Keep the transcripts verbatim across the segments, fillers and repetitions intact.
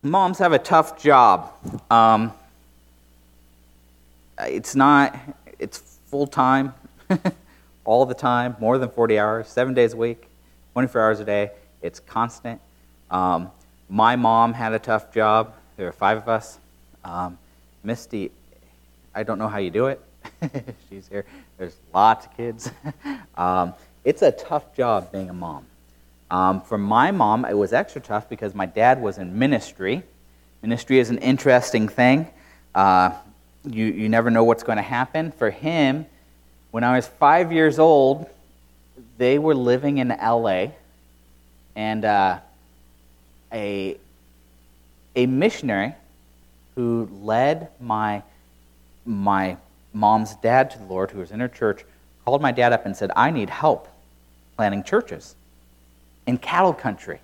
Moms have a tough job. Um, it's not, it's full-time, all the time, more than forty hours, seven days a week, twenty-four hours a day. It's constant. Um, my mom had a tough job. There were five of us. Um, Misty, I don't know how you do it. She's here. There's lots of kids. um, it's a tough job being a mom. Um, for my mom, it was extra tough because my dad was in ministry. Ministry is an interesting thing. Uh, you, you never know what's going to happen. For him, when I was five years old, they were living in L A, and uh, a, a missionary who led my, my mom's dad to the Lord, who was in her church, called my dad up and said, I need help planting churches in cattle country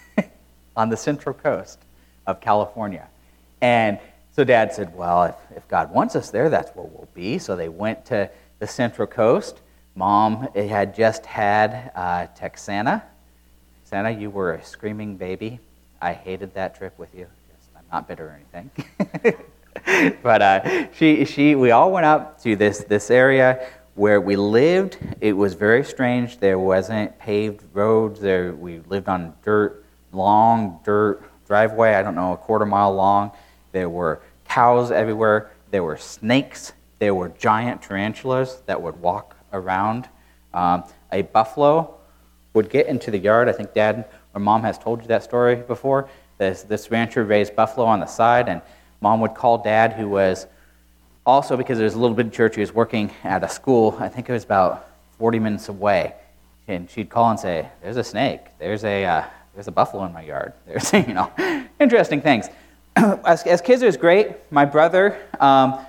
on the central coast of California. And so Dad said, well, if, if God wants us there, that's where we'll be. So they went to the central coast. Mom had just had uh, Texana. Texana, you were a screaming baby. I hated that trip with you. Just, I'm not bitter or anything. but uh, she, she, we all went up to this, this area where we lived. It was very strange. There wasn't paved roads. There, we lived on dirt, long dirt driveway, I don't know, a quarter mile long. There were cows everywhere. There were snakes. There were giant tarantulas that would walk around. Um, a buffalo would get into the yard. I think Dad or Mom has told you that story before. This, this rancher raised buffalo on the side, and Mom would call Dad, who was also, because there's a little bit of church, he was working at a school. I think it was about forty minutes away. And she'd call and say, there's a snake. There's a uh, there's a buffalo in my yard. There's, you know, interesting things. as, as kids, it was great. My brother um,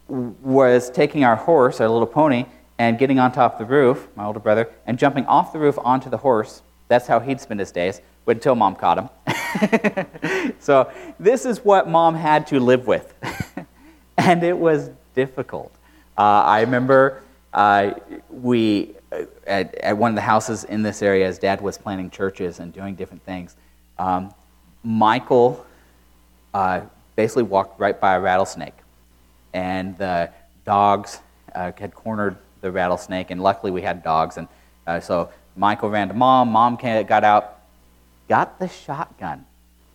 was taking our horse, our little pony, and getting on top of the roof, my older brother, and jumping off the roof onto the horse. That's how he'd spend his days, but until Mom caught him. So this is what Mom had to live with. And it was difficult. Uh, I remember uh, we, at, at one of the houses in this area, as Dad was planting churches and doing different things, um, Michael uh, basically walked right by a rattlesnake. And the dogs uh, had cornered the rattlesnake, and luckily we had dogs. And uh, so Michael ran to Mom. Mom got out, got the shotgun,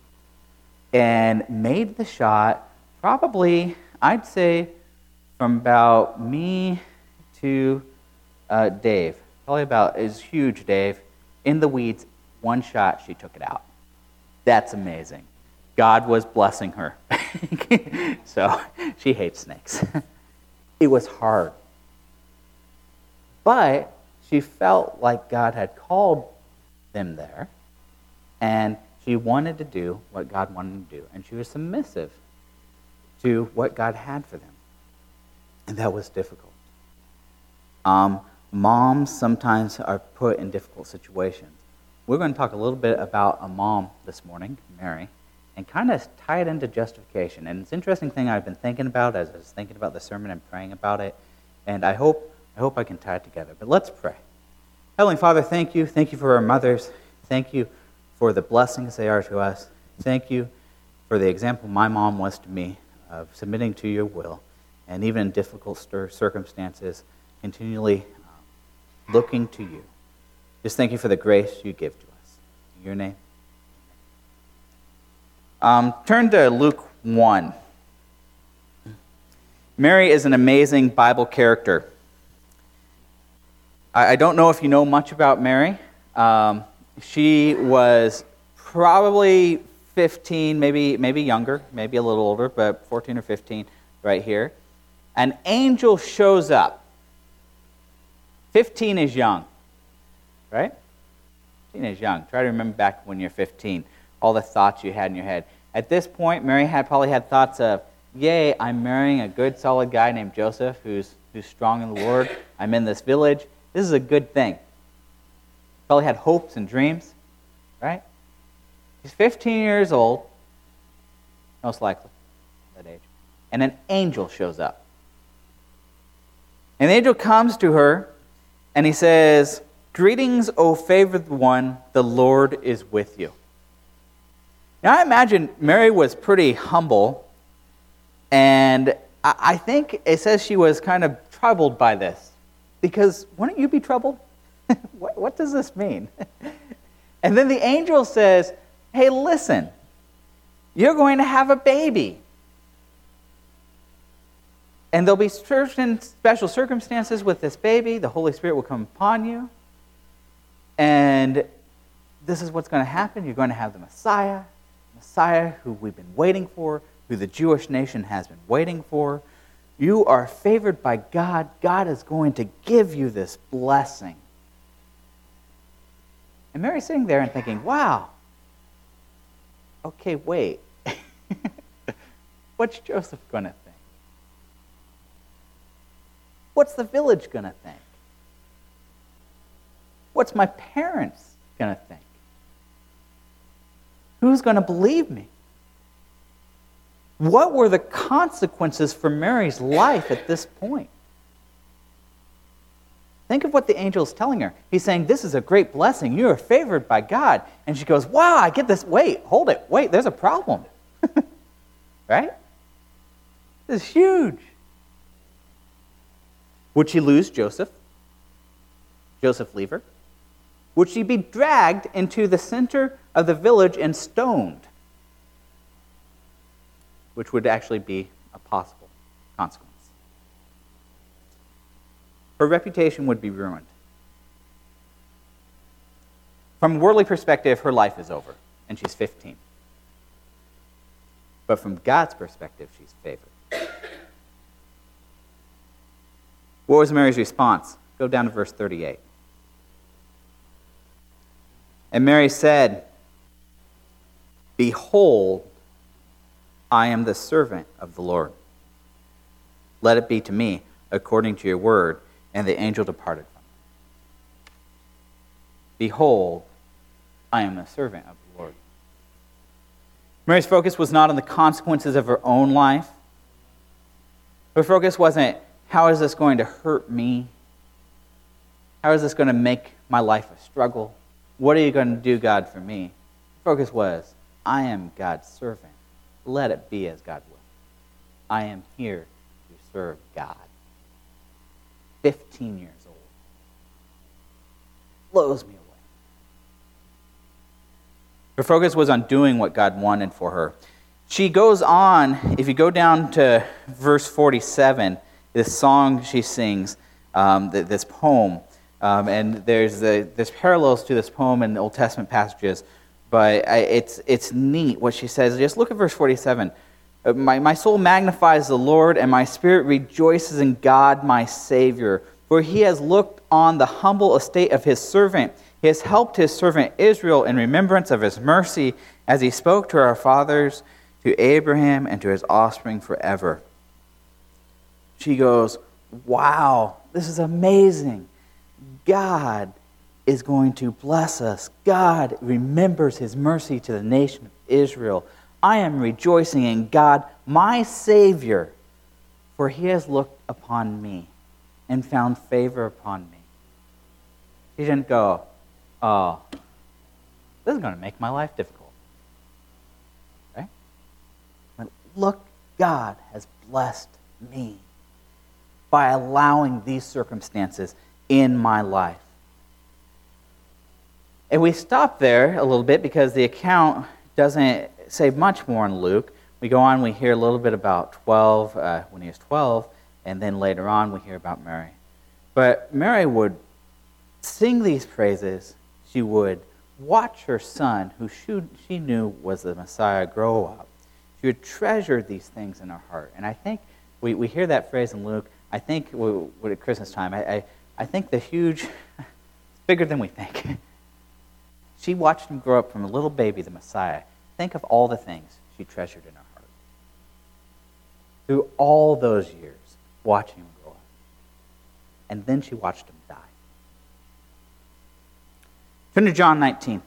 and made the shot probably, I'd say, from about me to uh, Dave. Probably about, is huge, Dave. In the weeds, one shot, she took it out. That's amazing. God was blessing her. So she hates snakes. It was hard. But she felt like God had called them there, and she wanted to do what God wanted to do, and she was submissive to what God had for them. And that was difficult. Um, moms sometimes are put in difficult situations. We're going to talk a little bit about a mom this morning, Mary, and kind of tie it into justification. And it's an interesting thing I've been thinking about as I was thinking about the sermon and praying about it, and I hope I hope I can tie it together. But let's pray. Heavenly Father, thank you. Thank you for our mothers. Thank you for the blessings they are to us. Thank you for the example my mom was to me of submitting to your will, and even in difficult circumstances, continually um, looking to you. Just thank you for the grace you give to us. In your name. Um, turn to Luke one. Mary is an amazing Bible character. I, I don't know if you know much about Mary. Um, she was probably fifteen, maybe maybe younger, maybe a little older, but fourteen or fifteen right here. An angel shows up. fifteen is young, right? fifteen is young. Try to remember back when you're fifteen, all the thoughts you had in your head. At this point, Mary had probably had thoughts of, yay, I'm marrying a good, solid guy named Joseph who's who's strong in the Lord. I'm in this village. This is a good thing. Probably had hopes and dreams, right? She's fifteen years old, most likely, that age. And an angel shows up. And the angel comes to her, and he says, "Greetings, O favored one, the Lord is with you." Now, I imagine Mary was pretty humble, and I, I think it says she was kind of troubled by this. Because wouldn't you be troubled? what, what does this mean? And then the angel says, hey, listen, you're going to have a baby. And there'll be certain special circumstances with this baby. The Holy Spirit will come upon you. And this is what's going to happen. You're going to have the Messiah, Messiah who we've been waiting for, who the Jewish nation has been waiting for. You are favored by God. God is going to give you this blessing. And Mary's sitting there and thinking, wow, okay, wait. What's Joseph going to think? What's the village going to think? What's my parents going to think? Who's going to believe me? What were the consequences for Mary's life at this point? Think of what the angel is telling her. He's saying, this is a great blessing. You are favored by God. And she goes, wow, I get this. Wait, hold it. Wait, there's a problem. Right? This is huge. Would she lose Joseph? Joseph leave her? Would she be dragged into the center of the village and stoned? Which would actually be a possible consequence. Her reputation would be ruined. From a worldly perspective, her life is over, and she's fifteen. But from God's perspective, she's favored. What was Mary's response? Go down to verse thirty-eight. And Mary said, behold, I am the servant of the Lord. Let it be to me according to your word. And the angel departed from her. Behold, I am the servant of the Lord. Mary's focus was not on the consequences of her own life. Her focus wasn't, how is this going to hurt me? How is this going to make my life a struggle? What are you going to do, God, for me? Her focus was, I am God's servant. Let it be as God will. I am here to serve God. fifteen years old. Blows me away. Her focus was on doing what God wanted for her. She goes on, if you go down to verse forty-seven, this song she sings, um, this poem, um, and there's the, there's parallels to this poem in the Old Testament passages, but I, it's it's neat what she says. Just look at verse forty-seven. My, my soul magnifies the Lord, and my spirit rejoices in God my Savior. For he has looked on the humble estate of his servant. He has helped his servant Israel in remembrance of his mercy, as he spoke to our fathers, to Abraham, and to his offspring forever. She goes, wow, this is amazing. God is going to bless us. God remembers his mercy to the nation of Israel. I am rejoicing in God, my Savior, for he has looked upon me and found favor upon me. He didn't go, oh, this is going to make my life difficult. Right? But look, God has blessed me by allowing these circumstances in my life. And we stop there a little bit because the account doesn't say much more in Luke. We go on, we hear a little bit about twelve, uh, when he was twelve, and then later on we hear about Mary. But Mary would sing these praises. She would watch her son, who she, she knew was the Messiah, grow up. She would treasure these things in her heart. And I think we, we hear that phrase in Luke. I think we, we, at Christmas time, I, I, I think the huge, it's bigger than we think. She watched him grow up from a little baby, the Messiah. Think of all the things she treasured in her heart. Through all those years, watching him grow up. And then she watched him die. Turn to John nineteen.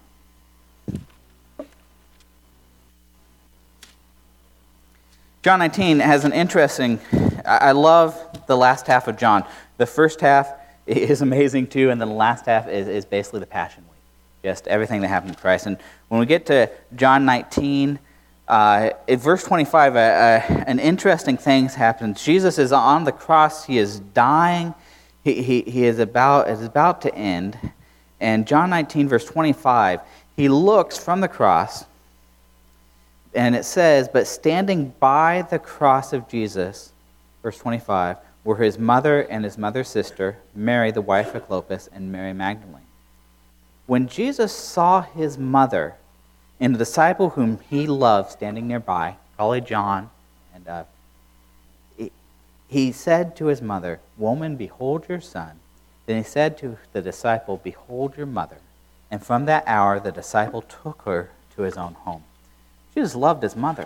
John nineteen has an interesting, I love the last half of John. The first half is amazing too, and then the last half is, is basically the Passion Week. just everything that happened to Christ. And when we get to John nineteen, uh, in verse twenty-five, uh, uh, an interesting thing happens. Jesus is on the cross. He is dying. He, he, he is about is about to end. And John nineteen, verse twenty-five, he looks from the cross, and it says, but standing by the cross of Jesus, verse twenty-five, were his mother and his mother's sister, Mary, the wife of Clopas, and Mary Magdalene. When Jesus saw his mother and the disciple whom he loved standing nearby, probably John, and uh, he, he said to his mother, woman, behold your son. Then he said to the disciple, behold your mother. And from that hour the disciple took her to his own home. Jesus loved his mother.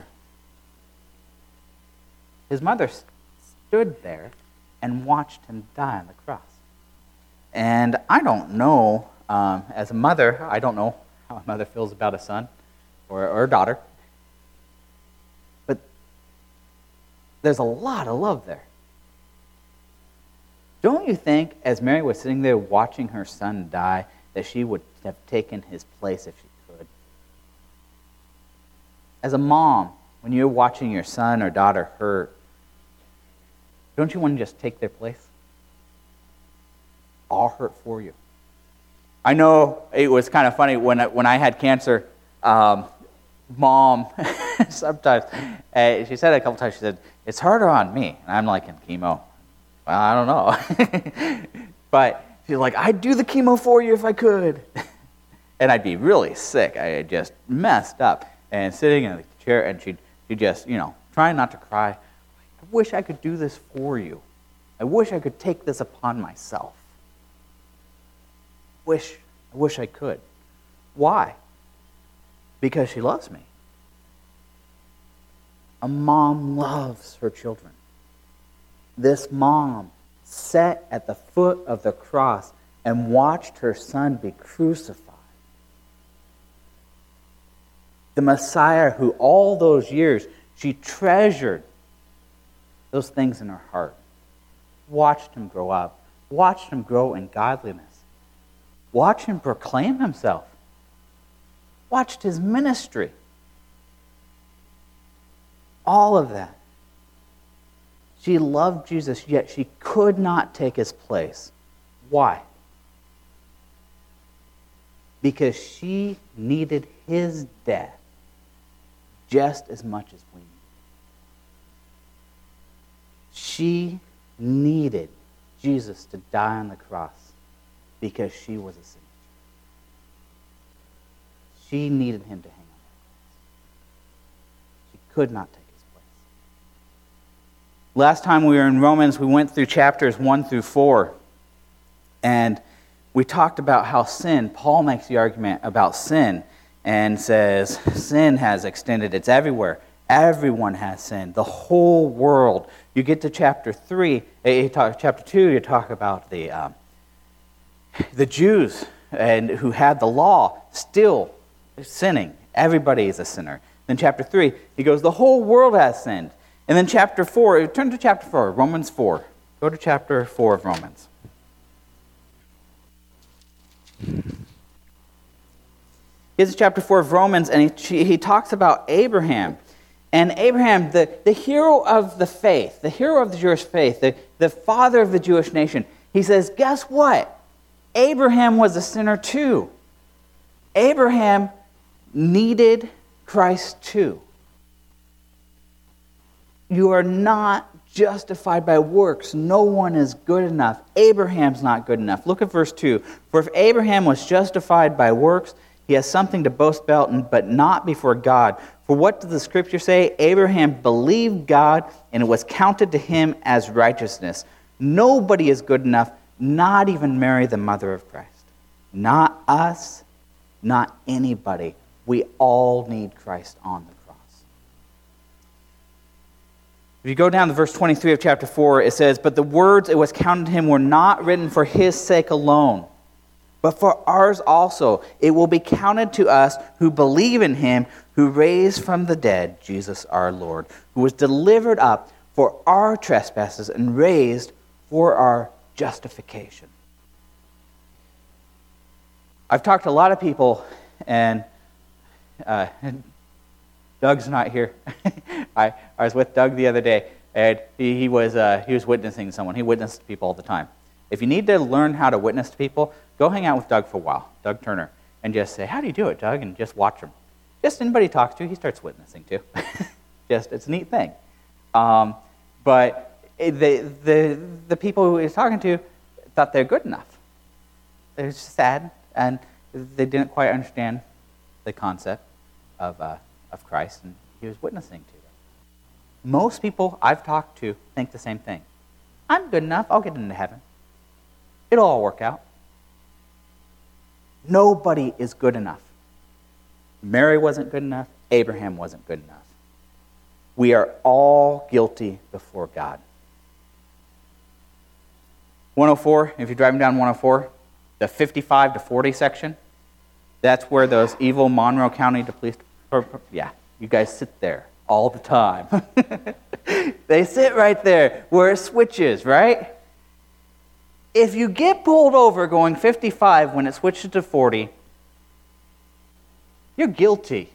His mother stood there and watched him die on the cross. And I don't know, um, as a mother, I don't know how a mother feels about a son or, or a daughter. But there's a lot of love there. Don't you think, as Mary was sitting there watching her son die, that she would have taken his place if she could? As a mom, when you're watching your son or daughter hurt, don't you want to just take their place? I'll hurt for you. I know it was kind of funny when I, when I had cancer, um, mom, sometimes, uh, she said it a couple times, she said, it's harder on me. And I'm like, in chemo. Well, I don't know. But she's like, I'd do the chemo for you if I could. And I'd be really sick. I had just messed up. And sitting in the chair, and she'd, she'd just, you know, trying not to cry. I wish I could do this for you. I wish I could take this upon myself. Wish, I wish I could. Why? Because she loves me. A mom loves her children. This mom sat at the foot of the cross and watched her son be crucified. The Messiah who all those years she treasured those things in her heart. Watched him grow up. Watched him grow in godliness. Watched him proclaim himself. Watched his ministry. All of that. She loved Jesus, yet she could not take his place. Why? Because she needed his death just as much as we need. She needed Jesus to die on the cross because she was a sinner. She needed him to hang on that cross. She could not take his place. Last time we were in Romans, we went through chapters one through four. And we talked about how sin, Paul makes the argument about sin and says sin has extended, it's everywhere. Everyone has sinned. The whole world. You get to chapter three, you talk, chapter two, you talk about the um, the Jews and who had the law still sinning. Everybody is a sinner. Then chapter three, he goes, the whole world has sinned. And then chapter four, turn to chapter four, Romans four. Go to chapter four of Romans. Here's chapter four of Romans, and he, he talks about Abraham. And Abraham, the, the hero of the faith, the hero of the Jewish faith, the, the father of the Jewish nation, he says, guess what? Abraham was a sinner too. Abraham needed Christ too. You are not justified by works. No one is good enough. Abraham's not good enough. Look at verse two. For if Abraham was justified by works, he has something to boast about, but not before God. For what does the Scripture say? Abraham believed God, and it was counted to him as righteousness. Nobody is good enough, not even Mary, the mother of Christ. Not us, not anybody. We all need Christ on the cross. If you go down to verse twenty-three of chapter four, it says, but the words it was counted to him were not written for his sake alone, but for ours also. It will be counted to us who believe in him who raised from the dead Jesus our Lord, who was delivered up for our trespasses and raised for our justification. I've talked to a lot of people, and uh, Doug's not here. I, I was with Doug the other day, and he, he was uh, he was witnessing someone. He witnessed people all the time. If you need to learn how to witness to people, go hang out with Doug for a while, Doug Turner, and just say, "How do you do it, Doug?" And just watch him. Just anybody he talks to, he starts witnessing too. Just it's a neat thing. Um, but the the the people who he was talking to thought they're good enough. It was sad, and they didn't quite understand the concept of uh, of Christ, and he was witnessing to them. Most people I've talked to think the same thing. I'm good enough. I'll get into heaven. It'll all work out. Nobody is good enough. Mary wasn't good enough. Abraham wasn't good enough. We are all guilty before God. one oh four, if you're driving down one oh four, the fifty-five to forty section, that's where those evil Monroe County police, yeah, you guys sit there all the time. They sit right there where it switches, right? If you get pulled over going fifty-five when it switches to forty, you're guilty.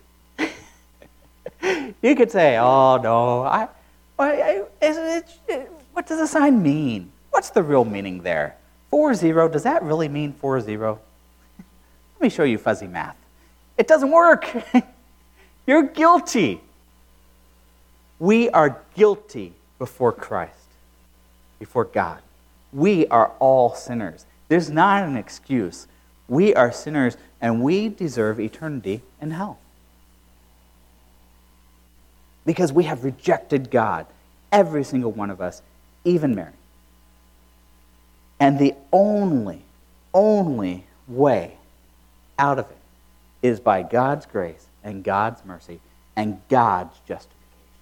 You could say, "Oh no, I, I, I it, what does the sign mean? What's the real meaning there? Four zero, does that really mean four zero? Let me show you fuzzy math. It doesn't work. You're guilty. We are guilty before Christ, before God. We are all sinners. There's not an excuse. We are sinners, and we deserve eternity in hell. Because we have rejected God, every single one of us, even Mary. And the only, only way out of it is by God's grace and God's mercy and God's justification.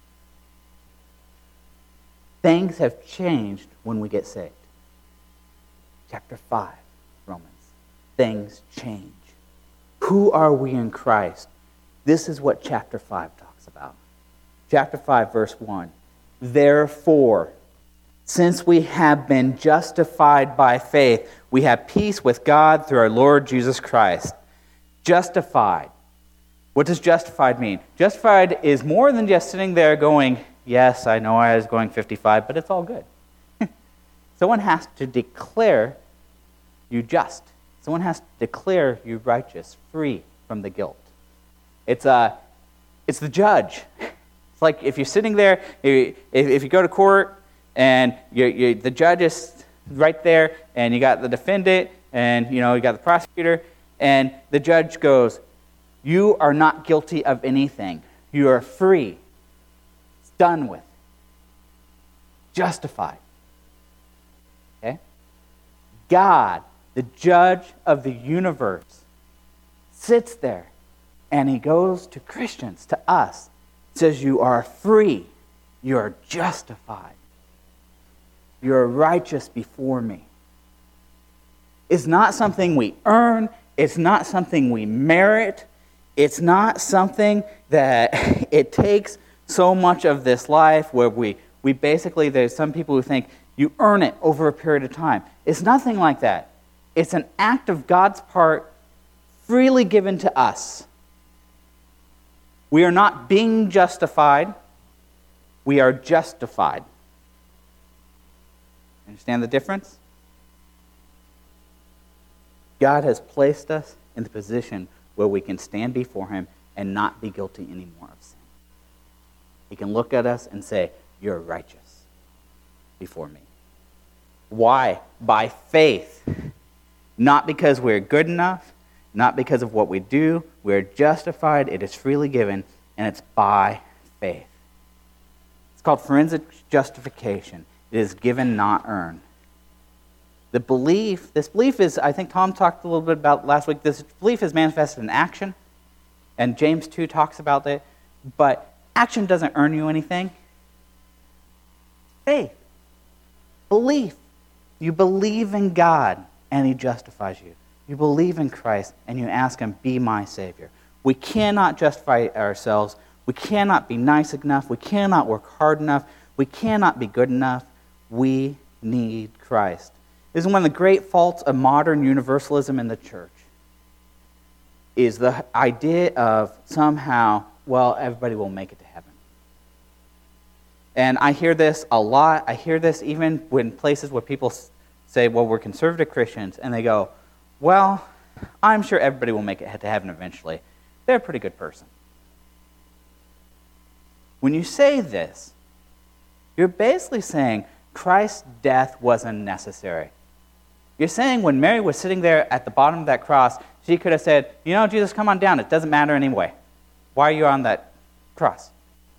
Things have changed when we get saved. Chapter five, Romans. Things change. Who are we in Christ? This is what chapter five talks about. Chapter five, verse one. Therefore, since we have been justified by faith, we have peace with God through our Lord Jesus Christ. Justified. What does justified mean? Justified is more than just sitting there going, "Yes, I know I was going fifty-five, but it's all good." Someone has to declare you just. Someone has to declare you righteous, free from the guilt. It's uh, it's the judge. It's like if you're sitting there, if, if you go to court and you, you, the judge is right there, and you got the defendant, and you know you got the prosecutor, and the judge goes, "You are not guilty of anything. You are free. It's done with. Justified." Okay? God, the judge of the universe, sits there, and he goes to Christians, to us, says, "You are free. You are justified. You are righteous before me." It's not something we earn. It's not something we merit. It's not something that it takes so much of this life where we, we basically, there's some people who think you earn it over a period of time. It's nothing like that. It's an act of God's part freely given to us. We are not being justified. We are justified. Understand the difference? God has placed us in the position where we can stand before him and not be guilty anymore of sin. He can look at us and say, "You're righteous before me." Why? By faith. Not because we're good enough, not because of what we do. We're justified. It is freely given, and it's by faith. It's called forensic justification. It is given, not earned. The belief, this belief is, I think Tom talked a little bit about last week, this belief is manifested in action, and James two talks about it, but action doesn't earn you anything. Faith. Belief. You believe in God, and he justifies you. You believe in Christ, and you ask him, "Be my Savior." We cannot justify ourselves. We cannot be nice enough. We cannot work hard enough. We cannot be good enough. We need Christ. This is one of the great faults of modern universalism in the church. is the idea of somehow, well, everybody will make it to heaven. And I hear this a lot. I hear this even when places where people say, well, we're conservative Christians, and they go, well, I'm sure everybody will make it to heaven eventually. They're a pretty good person. When you say this, you're basically saying Christ's death was unnecessary. You're saying when Mary was sitting there at the bottom of that cross, she could have said, you know, Jesus, come on down. It doesn't matter anyway. Why are you on that cross?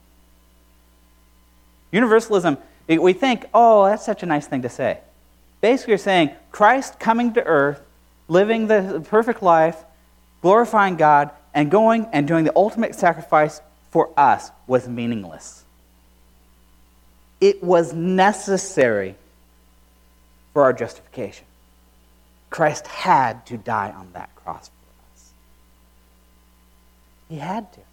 Universalism, we think, oh, that's such a nice thing to say. Basically, you're saying Christ coming to earth, living the perfect life, glorifying God, and going and doing the ultimate sacrifice for us was meaningless. It was necessary for our justification. Christ had to die on that cross for us. He had to.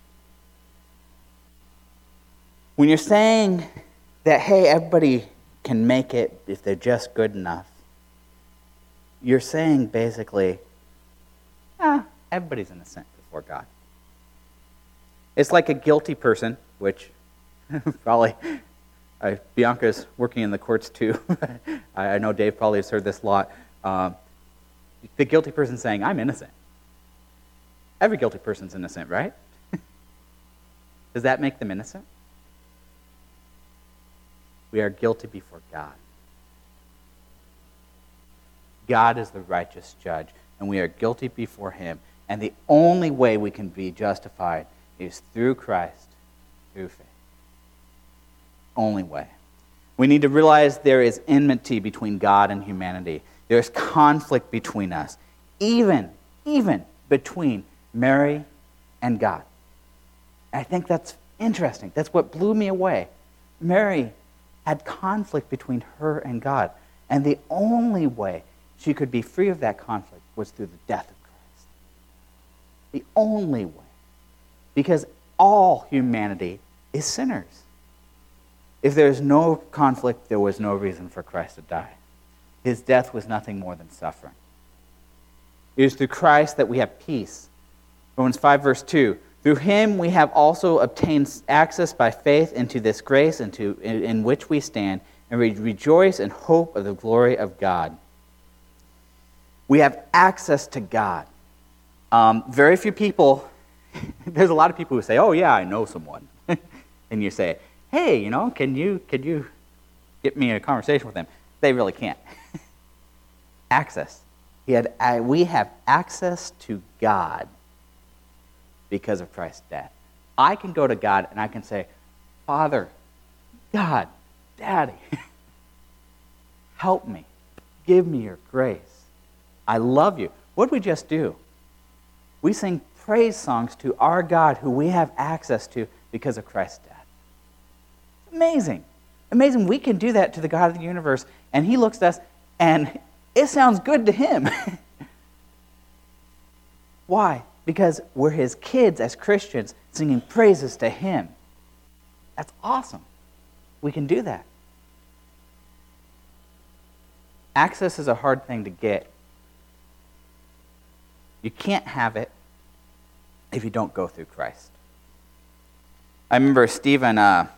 When you're saying that, hey, everybody can make it if they're just good enough, you're saying basically, ah, everybody's innocent before God. It's like a guilty person, which probably uh, Bianca's working in the courts too. I, I know Dave probably has heard this a lot. Um, the guilty person saying, I'm innocent. Every guilty person's innocent, right? Does that make them innocent? We are guilty before God. God is the righteous judge, and we are guilty before him. And the only way we can be justified is through Christ, through faith. Only way. We need to realize there is enmity between God and humanity. There is conflict between us, even, even between Mary and God. I think that's interesting. That's what blew me away. Mary had conflict between her and God, and the only way she could be free of that conflict was through the death of Christ. The only way. Because all humanity is sinners. If there is no conflict, there was no reason for Christ to die. His death was nothing more than suffering. It is through Christ that we have peace. Romans five, verse two. Through him we have also obtained access by faith into this grace into, in, in which we stand, and we rejoice in hope of the glory of God. We have access to God. Um, very few people, there's a lot of people who say, oh yeah, I know someone. And you say, hey, you know, can you, can you get me in a conversation with them? They really can't. Access. He had, uh, we have access to God because of Christ's death. I can go to God and I can say, Father, God, Daddy, help me. Give me your grace. I love you. What did we just do? We sing praise songs to our God who we have access to because of Christ's death. Amazing. Amazing. We can do that to the God of the universe, and he looks at us, and it sounds good to him. Why? Because we're his kids as Christians singing praises to him. That's awesome. We can do that. Access is a hard thing to get. You can't have it if you don't go through Christ. I remember Stephen, uh,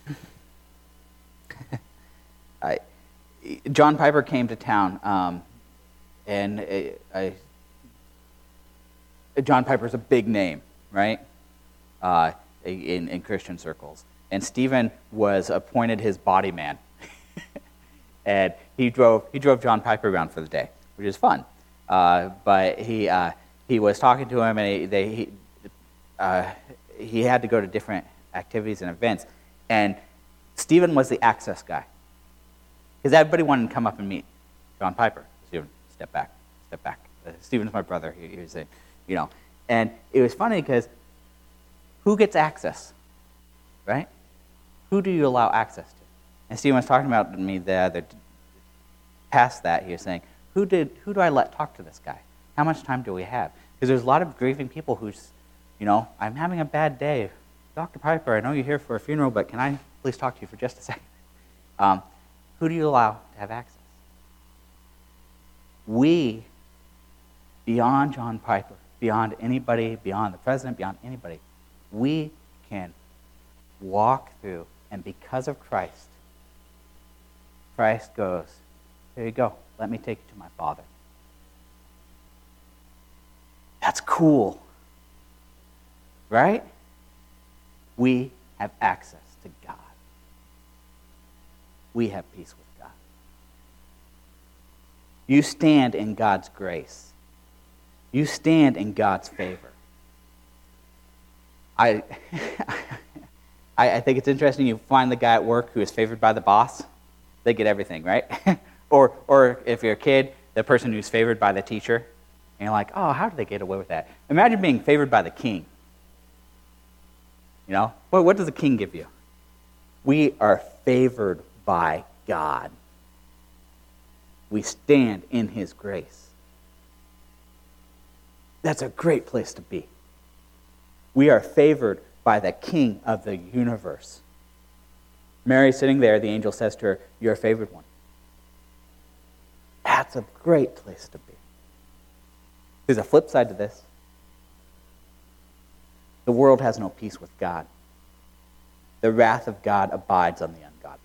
I, John Piper came to town, um, and I, I John Piper's a big name, right, uh, in, in Christian circles. And Stephen was appointed his body man. And he drove he drove John Piper around for the day, which is fun. Uh, but he uh, he was talking to him, and he, they, he, uh, he had to go to different activities and events. And Stephen was the access guy. Because everybody wanted to come up and meet John Piper. Stephen, step back, step back. Uh, Stephen's my brother. He, he was a, you know. And it was funny because who gets access, right? Who do you allow access to? And Stephen was talking about me the other, past that, he was saying, who did who do I let talk to this guy? How much time do we have? Because there's a lot of grieving people who's, you know, I'm having a bad day. Doctor Piper, I know you're here for a funeral, but can I please talk to you for just a second? Um, who do you allow to have access? We, beyond John Piper, beyond anybody, beyond the president, beyond anybody. We can walk through, and because of Christ, Christ goes, here you go, let me take you to my Father. That's cool, right? We have access to God. We have peace with God. You stand in God's grace. You stand in God's favor. I, I, I think it's interesting. You find the guy at work who is favored by the boss. They get everything, right? or, or if you're a kid, the person who's favored by the teacher. And you're like, oh, how did they get away with that? Imagine being favored by the king. You know, what, what does the king give you? We are favored by God. We stand in his grace. That's a great place to be. We are favored by the King of the universe. Mary sitting there, the angel says to her, you're a favored one. That's a great place to be. There's a flip side to this. The world has no peace with God. The wrath of God abides on the ungodly.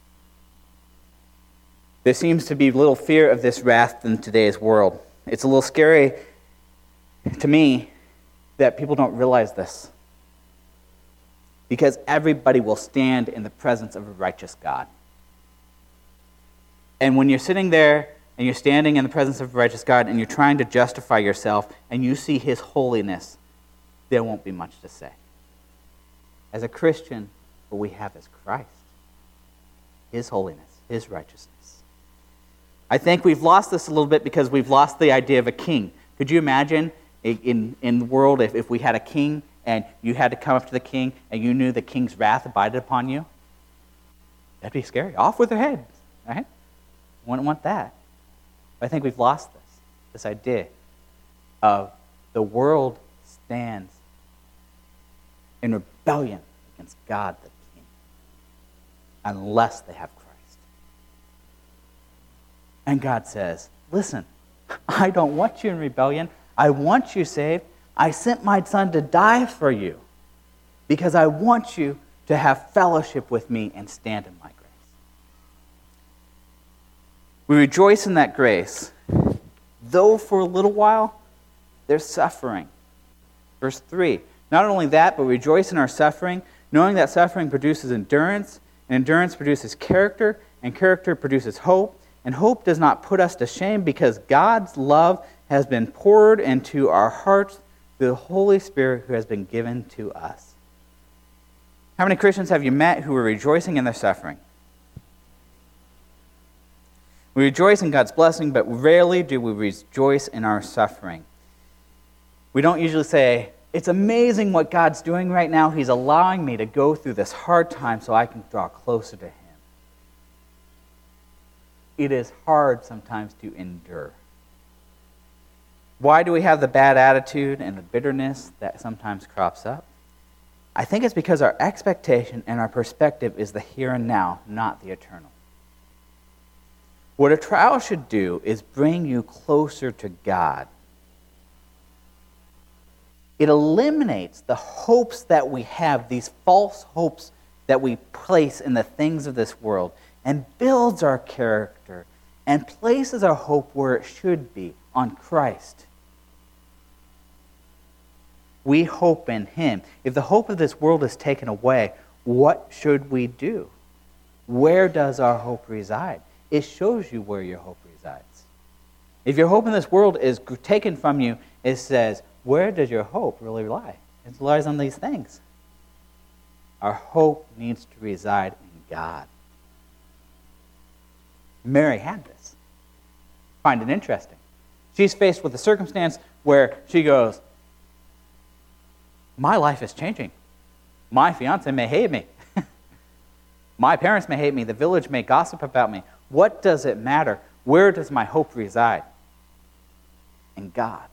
There seems to be little fear of this wrath in today's world. It's a little scary to me that people don't realize this. Because everybody will stand in the presence of a righteous God. And when you're sitting there and you're standing in the presence of a righteous God and you're trying to justify yourself and you see his holiness, there won't be much to say. As a Christian, what we have is Christ. His holiness, his righteousness. I think we've lost this a little bit because we've lost the idea of a king. Could you imagine in, in the world if, if we had a king and you had to come up to the king and you knew the king's wrath abided upon you? That'd be scary. Off with their heads, right? Wouldn't want that. But I think we've lost this, this idea of the world stands in rebellion against God the King unless they have Christ. And God says, listen, I don't want you in rebellion. I want you saved. I sent my son to die for you because I want you to have fellowship with me and stand in my grace. We rejoice in that grace, though for a little while there's suffering. Verse three, not only that, but we rejoice in our suffering, knowing that suffering produces endurance, and endurance produces character, and character produces hope. And hope does not put us to shame because God's love has been poured into our hearts through the Holy Spirit who has been given to us. How many Christians have you met who are rejoicing in their suffering? We rejoice in God's blessing, but rarely do we rejoice in our suffering. We don't usually say, it's amazing what God's doing right now. He's allowing me to go through this hard time so I can draw closer to Him. It is hard sometimes to endure. Why do we have the bad attitude and the bitterness that sometimes crops up? I think it's because our expectation and our perspective is the here and now, not the eternal. What a trial should do is bring you closer to God. It eliminates the hopes that we have, these false hopes that we place in the things of this world, and builds our character and places our hope where it should be, on Christ. We hope in Him. If the hope of this world is taken away, what should we do? Where does our hope reside? It shows you where your hope resides. If your hope in this world is taken from you, it says, where does your hope really lie? It lies on these things. Our hope needs to reside in God. Mary had this. Find it interesting. She's faced with a circumstance where she goes, my life is changing. My fiance may hate me. My parents may hate me. The village may gossip about me. What does it matter? Where does my hope reside? In God.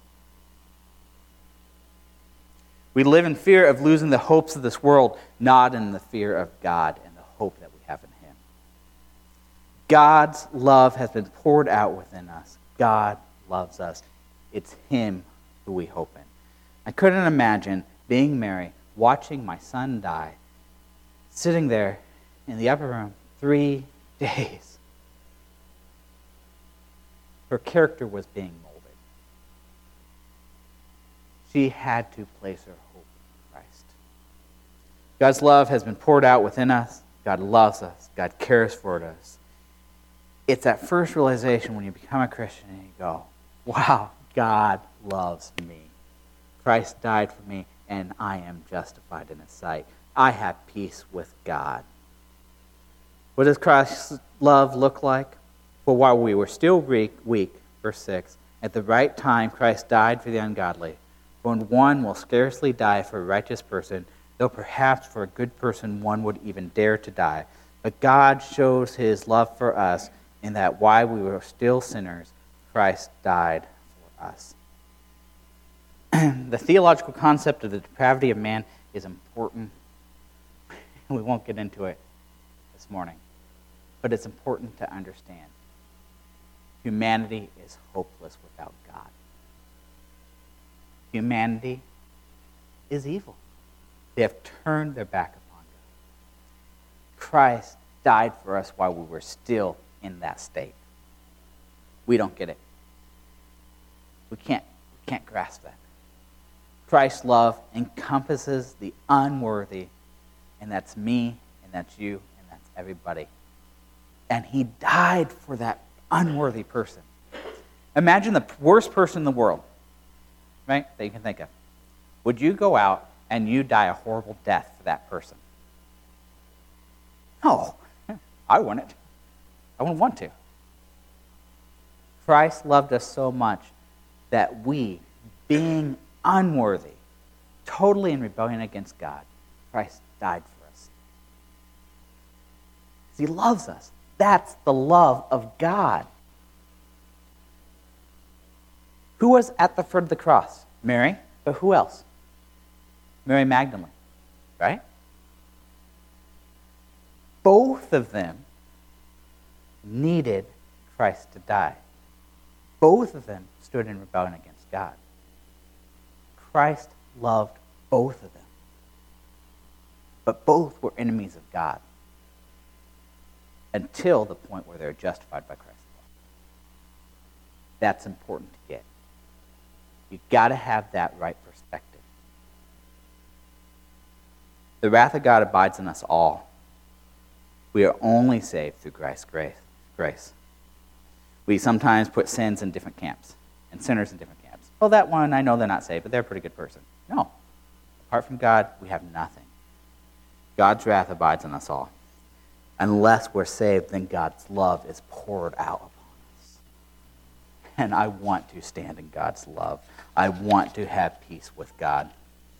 We live in fear of losing the hopes of this world, not in the fear of God and the hope that we have in Him. God's love has been poured out within us. God loves us. It's Him who we hope in. I couldn't imagine being Mary, watching my son die, sitting there in the upper room three days. Her character was being molded. She had to place her hope in Christ. God's love has been poured out within us. God loves us. God cares for us. It's that first realization when you become a Christian and you go, wow, God loves me. Christ died for me, and I am justified in His sight. I have peace with God. What does Christ's love look like? For while we were still weak, weak, verse six, at the right time Christ died for the ungodly. For one will scarcely die for a righteous person, though perhaps for a good person one would even dare to die. But God shows His love for us in that while we were still sinners, Christ died for us. The theological concept of the depravity of man is important. We won't get into it this morning, but it's important to understand. Humanity is hopeless without God. Humanity is evil. They have turned their back upon God. Christ died for us while we were still in that state. We don't get it. We can't, we can't grasp that. Christ's love encompasses the unworthy, and that's me, and that's you, and that's everybody. And He died for that unworthy person. Imagine the worst person in the world, right, that you can think of. Would you go out and you die a horrible death for that person? No, I wouldn't. I wouldn't want to. Christ loved us so much that we, being unworthy, totally in rebellion against God, Christ died for us. He loves us. That's the love of God. Who was at the foot of the cross? Mary, but who else? Mary Magdalene, right? Both of them needed Christ to die. Both of them stood in rebellion against God. Christ loved both of them. But both were enemies of God until the point where they're justified by Christ's love. That's important to get. You've got to have that right perspective. The wrath of God abides in us all. We are only saved through Christ's grace. grace. We sometimes put sins in different camps and sinners in different camps. Well, that one, I know they're not saved, but they're a pretty good person. No. Apart from God, we have nothing. God's wrath abides in us all. Unless we're saved, then God's love is poured out upon us. And I want to stand in God's love. I want to have peace with God.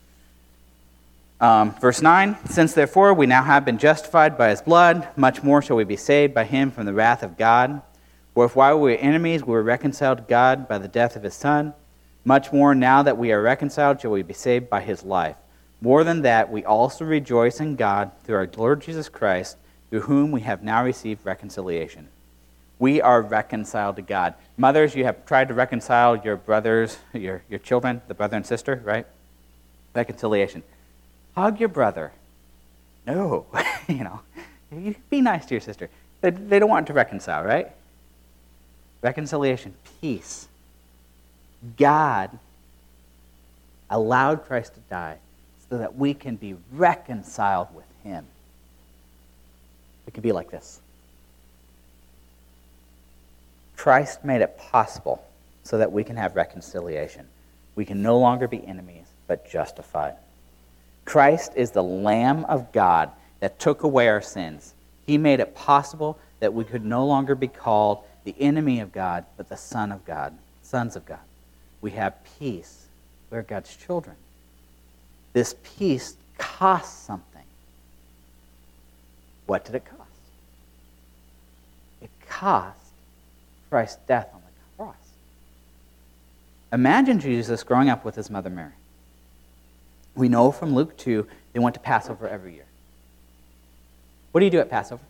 Um, verse nine, since therefore we now have been justified by His blood, much more shall we be saved by Him from the wrath of God. For if while we were enemies, we were reconciled to God by the death of His Son, much more now that we are reconciled shall we be saved by His life. More than that, we also rejoice in God through our Lord Jesus Christ, through whom we have now received reconciliation. We are reconciled to God. Mothers, you have tried to reconcile your brothers, your, your children, the brother and sister, right? Reconciliation. Hug your brother. No. you know, you be nice to your sister. They, they don't want to reconcile, right? Reconciliation, peace. God allowed Christ to die so that we can be reconciled with Him. It could be like this. Christ made it possible so that we can have reconciliation. We can no longer be enemies, but justified. Christ is the Lamb of God that took away our sins. He made it possible that we could no longer be called the enemy of God, but the Son of God, sons of God. We have peace. We're God's children. This peace costs something. What did it cost? It cost Christ's death on the cross. Imagine Jesus growing up with His mother Mary. We know from Luke two, they went to Passover every year. What do you do at Passover?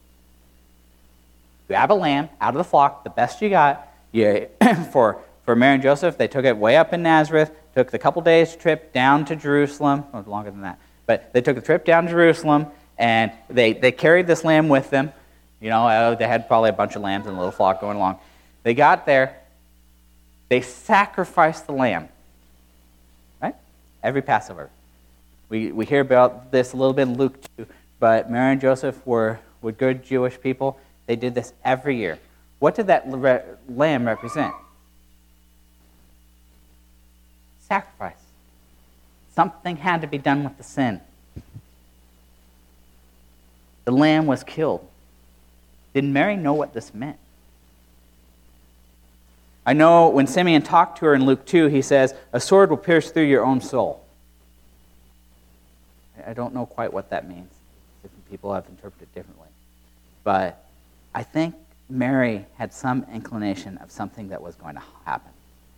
You grab a lamb out of the flock, the best you got. You, for, for Mary and Joseph, they took it way up in Nazareth took the couple days trip down to Jerusalem, or longer than that, but they took a trip down to Jerusalem, and they, they carried this lamb with them. You know, uh, they had probably a bunch of lambs and a little flock going along. They got there, they sacrificed the lamb, right? Every Passover. We we hear about this a little bit in Luke two, but Mary and Joseph were, were good Jewish people. They did this every year. What did that re- lamb represent? Sacrifice. Something had to be done with the sin. The lamb was killed. Did Mary know what this meant? I know when Simeon talked to her in Luke two, he says, a sword will pierce through your own soul. I don't know quite what that means. Different people have interpreted it differently. But I think Mary had some inclination of something that was going to happen.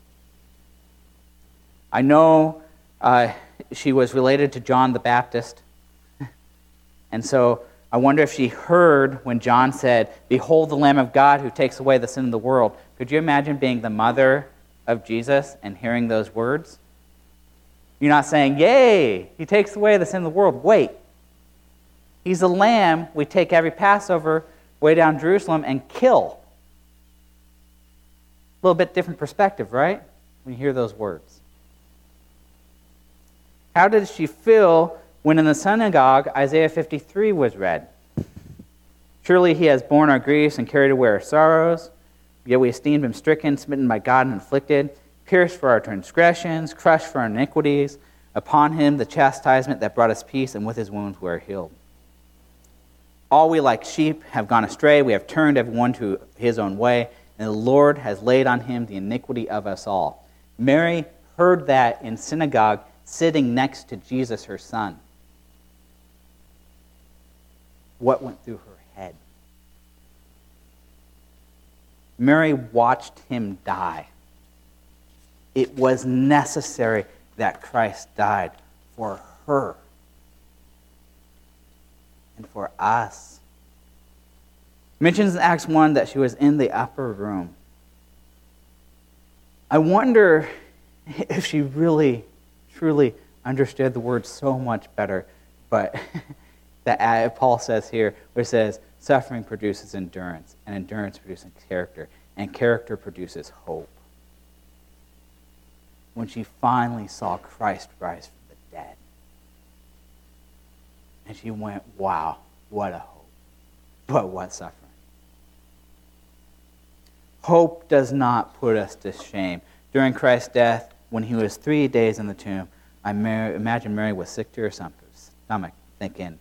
I know uh, she was related to John the Baptist. And so I wonder if she heard when John said, behold the Lamb of God who takes away the sin of the world. Could you imagine being the mother of Jesus and hearing those words? You're not saying, yay, he takes away the sin of the world. Wait. He's a lamb we take every Passover way down Jerusalem and kill. A little bit different perspective, right? When you hear those words. How did she feel when in the synagogue Isaiah fifty-three was read? Surely he has borne our griefs and carried away our sorrows. Yet we esteemed him stricken, smitten by God, and afflicted, pierced for our transgressions, crushed for our iniquities. Upon him the chastisement that brought us peace, and with his wounds we are healed. All we like sheep have gone astray. We have turned everyone to his own way, and the Lord has laid on him the iniquity of us all. Mary heard that in synagogue, sitting next to Jesus, her son. What went through her head? Mary watched him die. It was necessary that Christ died for her and for us. It mentions in Acts one that she was in the upper room. I wonder if she really, truly understood the word so much better, but that Paul says here, where it says, suffering produces endurance, and endurance produces character, and character produces hope. When she finally saw Christ rise from the dead, and she went, wow, what a hope, but what suffering. Hope does not put us to shame. During Christ's death, when he was three days in the tomb, I imagine Mary was sick to her stomach, thinking,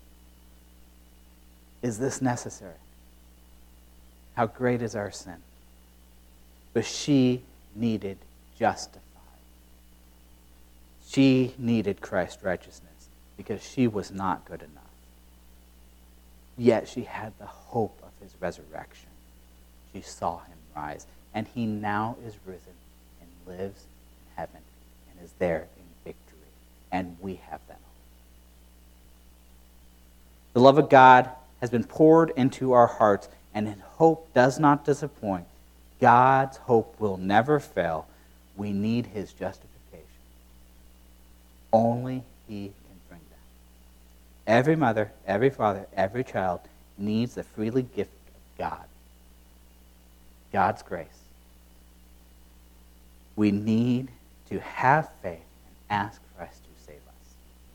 is this necessary? How great is our sin? But she needed justified. She needed Christ's righteousness because she was not good enough. Yet she had the hope of his resurrection. She saw him rise, and he now is risen and lives in heaven and is there in victory. And we have that hope. The love of God has been poured into our hearts, and hope does not disappoint. God's hope will never fail. We need his justification. Only he can bring that. Every mother, every father, every child needs the freely gift of God. God's grace. We need to have faith and ask Christ to save us.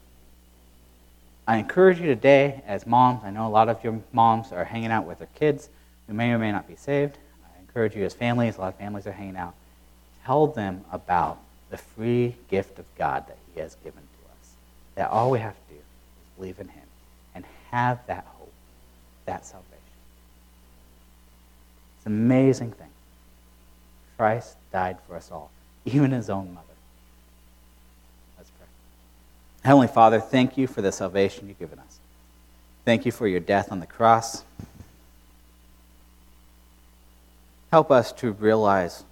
I encourage you today, as moms, I know a lot of your moms are hanging out with their kids who may or may not be saved. I encourage you as families, a lot of families are hanging out. Tell them about the free gift of God that he has given to us. That all we have to do is believe in him and have that hope, that salvation. It's an amazing thing. Christ died for us all, even his own mother. Let's pray. Heavenly Father, thank you for the salvation you've given us. Thank you for your death on the cross. Help us to realize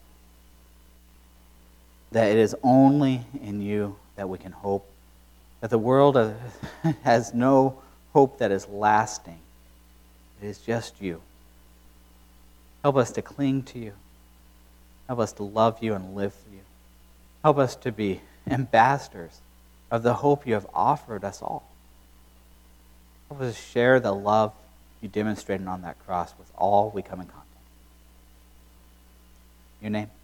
that it is only in you that we can hope, that the world has no hope that is lasting. It is just you. Help us to cling to you. Help us to love you and live for you. Help us to be ambassadors of the hope you have offered us all. Help us share the love you demonstrated on that cross with all we come in contact with. In your name.